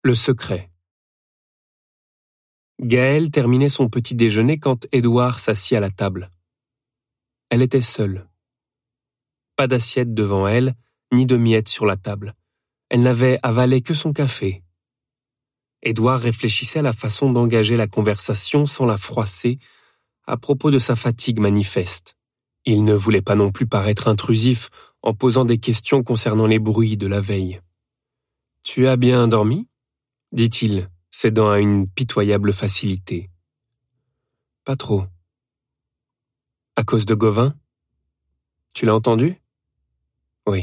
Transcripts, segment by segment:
Le secret. Gaëlle terminait son petit déjeuner quand Édouard s'assit à la table. Elle était seule. Pas d'assiette devant elle, ni de miettes sur la table. Elle n'avait avalé que son café. Édouard réfléchissait à la façon d'engager la conversation sans la froisser à propos de sa fatigue manifeste. Il ne voulait pas non plus paraître intrusif en posant des questions concernant les bruits de la veille. « Tu as bien dormi ?» dit-il, cédant à une pitoyable facilité. « Pas trop. »« À cause de Gauvin ? Tu l'as entendu ? » ?»« Oui. »«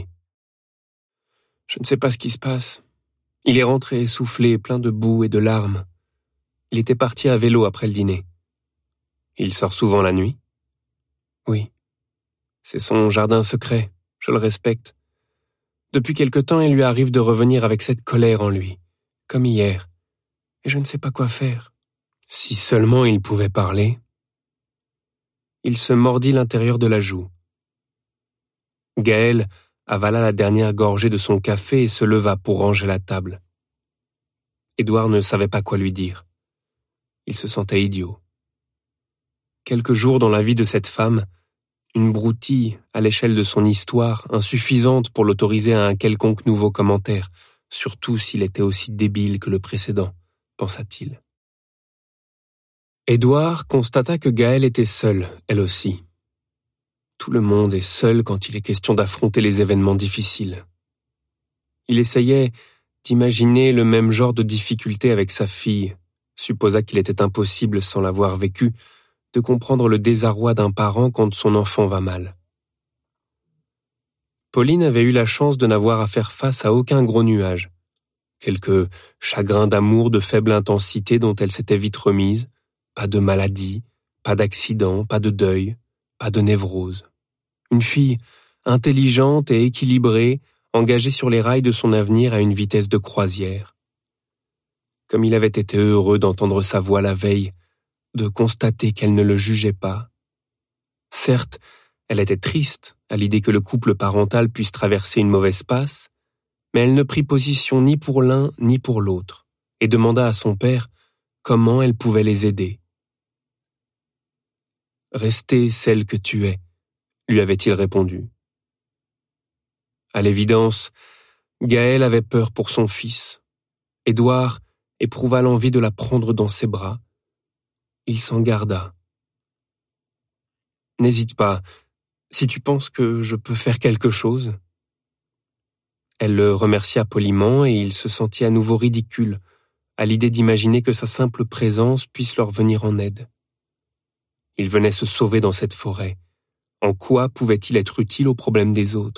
Je ne sais pas ce qui se passe. Il est rentré essoufflé, plein de boue et de larmes. Il était parti à vélo après le dîner. »« Il sort souvent la nuit ? » ?»« Oui. C'est son jardin secret, je le respecte. Depuis quelque temps, il lui arrive de revenir avec cette colère en lui, comme hier, et je ne sais pas quoi faire. Si seulement il pouvait parler. » Il se mordit l'intérieur de la joue. Gaëlle avala la dernière gorgée de son café et se leva pour ranger la table. Édouard ne savait pas quoi lui dire. Il se sentait idiot. Quelques jours dans la vie de cette femme, une broutille à l'échelle de son histoire, insuffisante pour l'autoriser à un quelconque nouveau commentaire, surtout s'il était aussi débile que le précédent, pensa-t-il. Édouard constata que Gaëlle était seule, elle aussi. Tout le monde est seul quand il est question d'affronter les événements difficiles. Il essayait d'imaginer le même genre de difficulté avec sa fille, supposa qu'il était impossible, sans l'avoir vécu, de comprendre le désarroi d'un parent quand son enfant va mal. Pauline avait eu la chance de n'avoir à faire face à aucun gros nuage. Quelques chagrins d'amour de faible intensité dont elle s'était vite remise, pas de maladie, pas d'accident, pas de deuil, pas de névrose. Une fille intelligente et équilibrée, engagée sur les rails de son avenir à une vitesse de croisière. Comme il avait été heureux d'entendre sa voix la veille, de constater qu'elle ne le jugeait pas. Certes, elle était triste à l'idée que le couple parental puisse traverser une mauvaise passe, mais elle ne prit position ni pour l'un ni pour l'autre, et demanda à son père comment elle pouvait les aider. « Rester celle que tu es », lui avait-il répondu. À l'évidence, Gaëlle avait peur pour son fils. Édouard éprouva l'envie de la prendre dans ses bras. Il s'en garda. « N'hésite pas, si tu penses que je peux faire quelque chose. » Elle le remercia poliment et il se sentit à nouveau ridicule à l'idée d'imaginer que sa simple présence puisse leur venir en aide. Il venait se sauver dans cette forêt. En quoi pouvait-il être utile aux problèmes des autres ?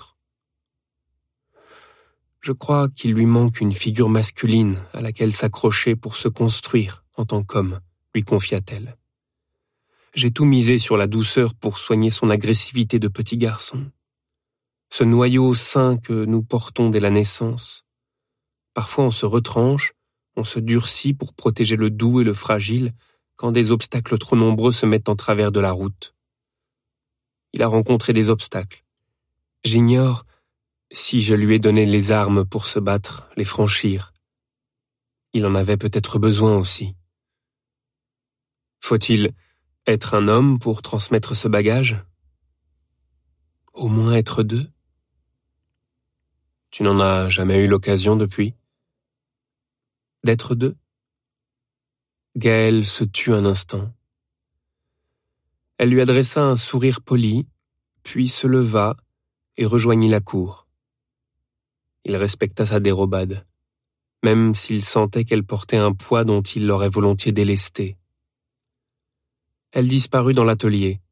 « Je crois qu'il lui manque une figure masculine à laquelle s'accrocher pour se construire en tant qu'homme, » lui confia-t-elle. « J'ai tout misé sur la douceur pour soigner son agressivité de petit garçon. Ce noyau sain que nous portons dès la naissance. Parfois on se retranche, on se durcit pour protéger le doux et le fragile quand des obstacles trop nombreux se mettent en travers de la route. Il a rencontré des obstacles. J'ignore si je lui ai donné les armes pour se battre, les franchir. Il en avait peut-être besoin aussi. Faut-il être un homme pour transmettre ce bagage ? Au moins être deux ? Tu n'en as jamais eu l'occasion depuis ? D'être deux ? Gaëlle se tut un instant. Elle lui adressa un sourire poli, puis se leva et rejoignit la cour. Il respecta sa dérobade, même s'il sentait qu'elle portait un poids dont il l'aurait volontiers délesté. Elle disparut dans l'atelier,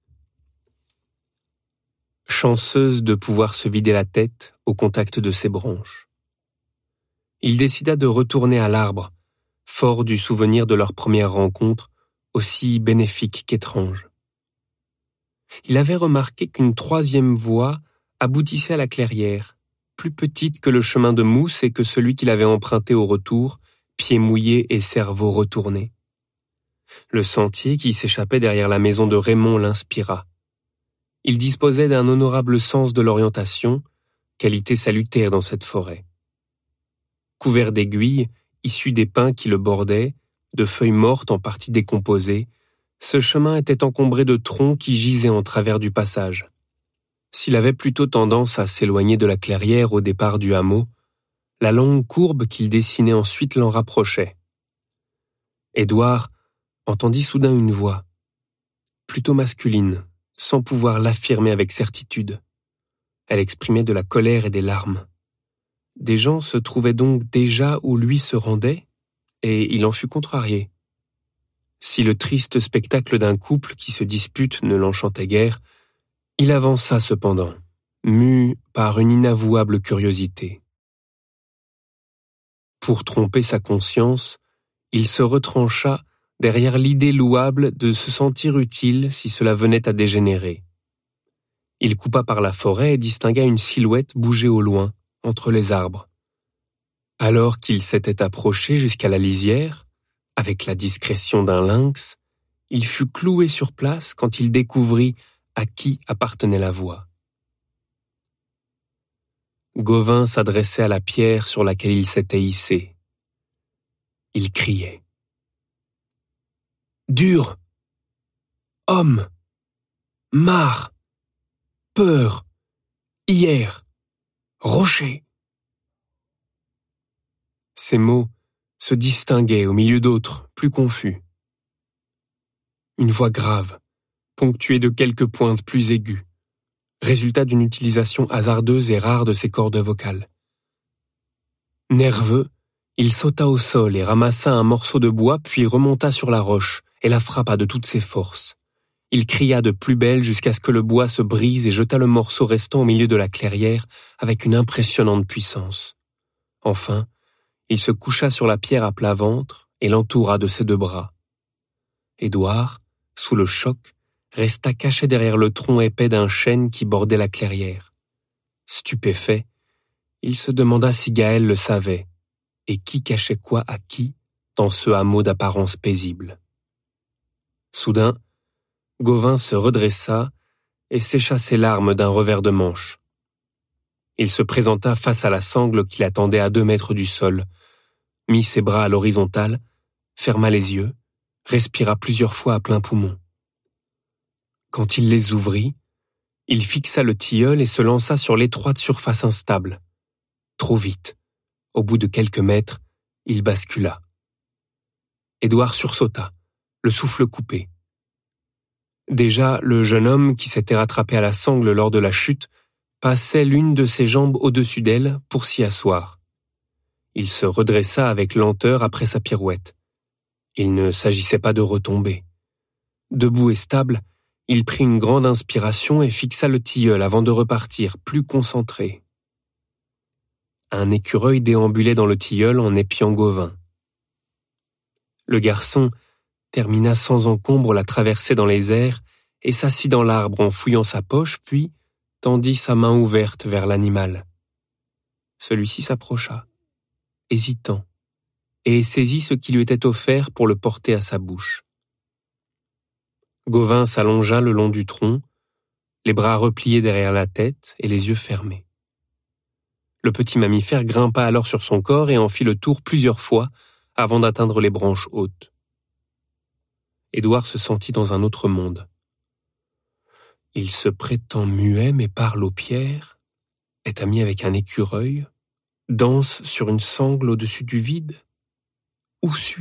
chanceuse de pouvoir se vider la tête au contact de ses branches. Il décida de retourner à l'arbre, fort du souvenir de leur première rencontre, aussi bénéfique qu'étrange. Il avait remarqué qu'une troisième voie aboutissait à la clairière, plus petite que le chemin de mousse et que celui qu'il avait emprunté au retour, pieds mouillés et cerveau retourné. Le sentier qui s'échappait derrière la maison de Raymond l'inspira. Il disposait d'un honorable sens de l'orientation, qualité salutaire dans cette forêt. Couvert d'aiguilles, issu des pins qui le bordaient, de feuilles mortes en partie décomposées, ce chemin était encombré de troncs qui gisaient en travers du passage. S'il avait plutôt tendance à s'éloigner de la clairière au départ du hameau, la longue courbe qu'il dessinait ensuite l'en rapprochait. Édouard entendit soudain une voix, plutôt masculine, sans pouvoir l'affirmer avec certitude. Elle exprimait de la colère et des larmes. Des gens se trouvaient donc déjà où lui se rendait, et il en fut contrarié. Si le triste spectacle d'un couple qui se dispute ne l'enchantait guère, il avança cependant, mu par une inavouable curiosité. Pour tromper sa conscience, il se retrancha derrière l'idée louable de se sentir utile si cela venait à dégénérer. Il coupa par la forêt et distingua une silhouette bouger au loin, entre les arbres. Alors qu'il s'était approché jusqu'à la lisière, avec la discrétion d'un lynx, il fut cloué sur place quand il découvrit à qui appartenait la voix. Gauvin s'adressait à la pierre sur laquelle il s'était hissé. Il criait. « Dur, homme, marre, peur, hier, rocher. » Ces mots se distinguaient au milieu d'autres, plus confus. Une voix grave, ponctuée de quelques pointes plus aiguës, résultat d'une utilisation hasardeuse et rare de ses cordes vocales. Nerveux, il sauta au sol et ramassa un morceau de bois puis remonta sur la roche et la frappa de toutes ses forces. Il cria de plus belle jusqu'à ce que le bois se brise et jeta le morceau restant au milieu de la clairière avec une impressionnante puissance. Enfin, il se coucha sur la pierre à plat ventre et l'entoura de ses deux bras. Édouard, sous le choc, resta caché derrière le tronc épais d'un chêne qui bordait la clairière. Stupéfait, il se demanda si Gaël le savait, et qui cachait quoi à qui dans ce hameau d'apparence paisible. Soudain, Gauvin se redressa et sécha ses larmes d'un revers de manche. Il se présenta face à la sangle qui l'attendait à 2 mètres du sol, mit ses bras à l'horizontale, ferma les yeux, respira plusieurs fois à plein poumon. Quand il les ouvrit, il fixa le tilleul et se lança sur l'étroite surface instable. Trop vite. Au bout de quelques mètres, il bascula. Édouard sursauta, le souffle coupé. Déjà, le jeune homme qui s'était rattrapé à la sangle lors de la chute passait l'une de ses jambes au-dessus d'elle pour s'y asseoir. Il se redressa avec lenteur après sa pirouette. Il ne s'agissait pas de retomber. Debout et stable, il prit une grande inspiration et fixa le tilleul avant de repartir, plus concentré. Un écureuil déambulait dans le tilleul en épiant Gauvin. Le garçon termina sans encombre la traversée dans les airs et s'assit dans l'arbre en fouillant sa poche, puis tendit sa main ouverte vers l'animal. Celui-ci s'approcha, hésitant, et saisit ce qui lui était offert pour le porter à sa bouche. Gauvin s'allongea le long du tronc, les bras repliés derrière la tête et les yeux fermés. Le petit mammifère grimpa alors sur son corps et en fit le tour plusieurs fois avant d'atteindre les branches hautes. Édouard se sentit dans un autre monde. Il se prétend muet mais parle aux pierres, est ami avec un écureuil, danse sur une sangle au-dessus du vide. Où suis-je ?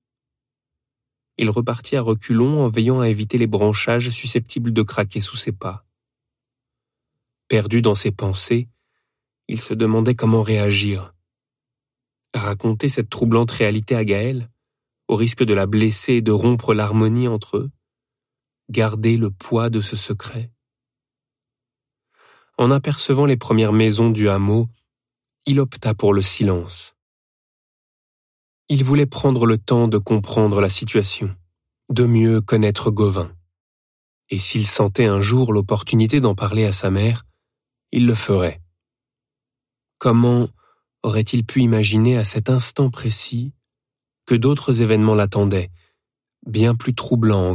Il repartit à reculons en veillant à éviter les branchages susceptibles de craquer sous ses pas. Perdu dans ses pensées, il se demandait comment réagir. Raconter cette troublante réalité à Gaël, au risque de la blesser et de rompre l'harmonie entre eux, garder le poids de ce secret. En apercevant les premières maisons du hameau, il opta pour le silence. Il voulait prendre le temps de comprendre la situation, de mieux connaître Gauvin. Et s'il sentait un jour l'opportunité d'en parler à sa mère, il le ferait. Comment aurait-il pu imaginer à cet instant précis que d'autres événements l'attendaient, bien plus troublants encore ?